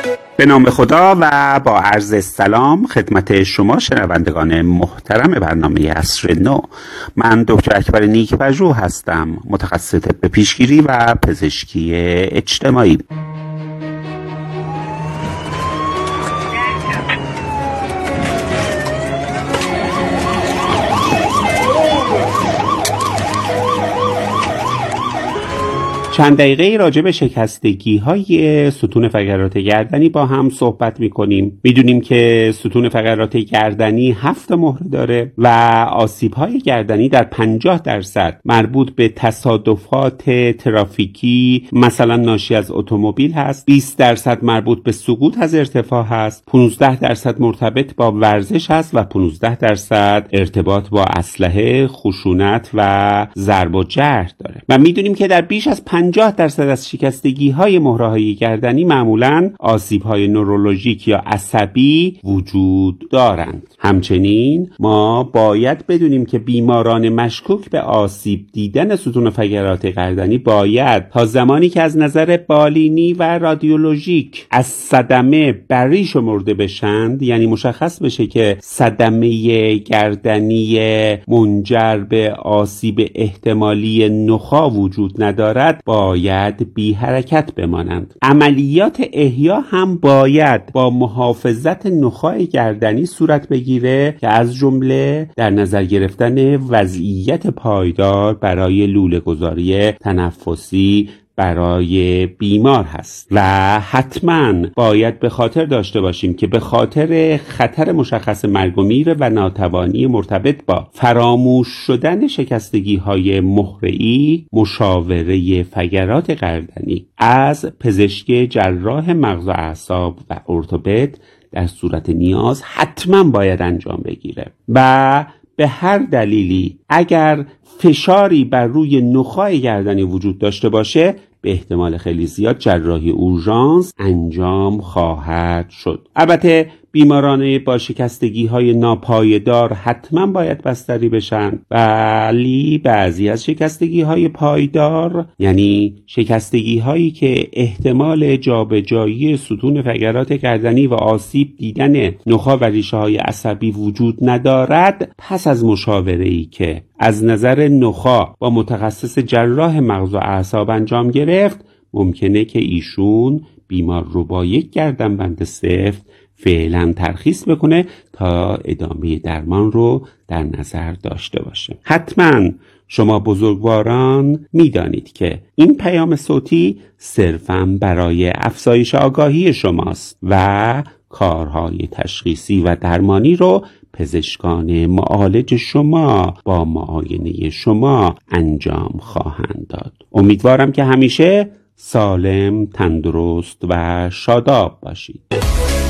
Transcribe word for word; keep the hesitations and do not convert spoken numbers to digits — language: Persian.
به نام خدا و با عرض سلام خدمت شما شنوندگان محترم برنامه عصر نو. من دکتر اکبر نیک‌پژوه هستم، متخصص طب پیشگیری و پزشکی اجتماعی. چند دقیقه راجع به شکستگی های ستون فقرات گردنی با هم صحبت میکنیم. میدونیم که ستون فقرات گردنی هفت مهره داره و آسیب های گردنی در پنجاه درصد مربوط به تصادفات ترافیکی مثلا ناشی از اتومبیل هست، بیست درصد مربوط به سقوط از ارتفاع هست، پانزده درصد مرتبط با ورزش هست و پانزده درصد ارتباط با اسلحه، خشونت و ضرب و جرح داره. و میدونیم که در بیش از پنجاه درصد از شکستگی های مهره های گردنی معمولاً آسیب های نورولوژیک یا عصبی وجود دارند. همچنین ما باید بدونیم که بیماران مشکوک به آسیب دیدن ستون فقرات گردنی باید تا زمانی که از نظر بالینی و رادیولوژیک از صدمه بری شمرده بشند، یعنی مشخص بشه که صدمه گردنی منجر به آسیب احتمالی نخاع وجود ندارد، باید بی حرکت بمانند. عملیات احیا هم باید با محافظت نخاع گردنی صورت بگیره که از جمله در نظر گرفتن وضعیت پایدار برای لوله گذاری تنفسی برای بیمار هست. و حتما باید به خاطر داشته باشیم که به خاطر خطر مشخص مرگ و میر و ناتوانی مرتبط با فراموش شدن شکستگی های مهره‌ای، مشاوره فقرات گردنی از پزشک جراح مغز و اعصاب و ارتوپد در صورت نیاز حتما باید انجام بگیره. و به هر دلیلی اگر فشاری بر روی نخاع گردنی وجود داشته باشه، به احتمال خیلی زیاد جراحی اورژانس انجام خواهد شد. البته بیماران با شکستگی های ناپایدار حتما باید بستری بشن، ولی بعضی از شکستگی های پایدار، یعنی شکستگی هایی که احتمال جابجایی ستون فقرات گردنی و آسیب دیدن نخاع و ریشه های عصبی وجود ندارد، پس از مشاوره‌ای که از نظر نخاع با متخصص جراح مغز و اعصاب انجام گرفت، ممکنه که ایشون بیمار رو با یک گردنبند سفت فعلا ترخیص بکنه تا ادامه درمان رو در نظر داشته باشه. حتما شما بزرگواران میدانید که این پیام صوتی صرفاً برای افزایش آگاهی شماست و کارهای تشخیصی و درمانی رو پزشکان معالج شما با معاینه شما انجام خواهند داد. امیدوارم که همیشه سالم، تندرست و شاداب باشید.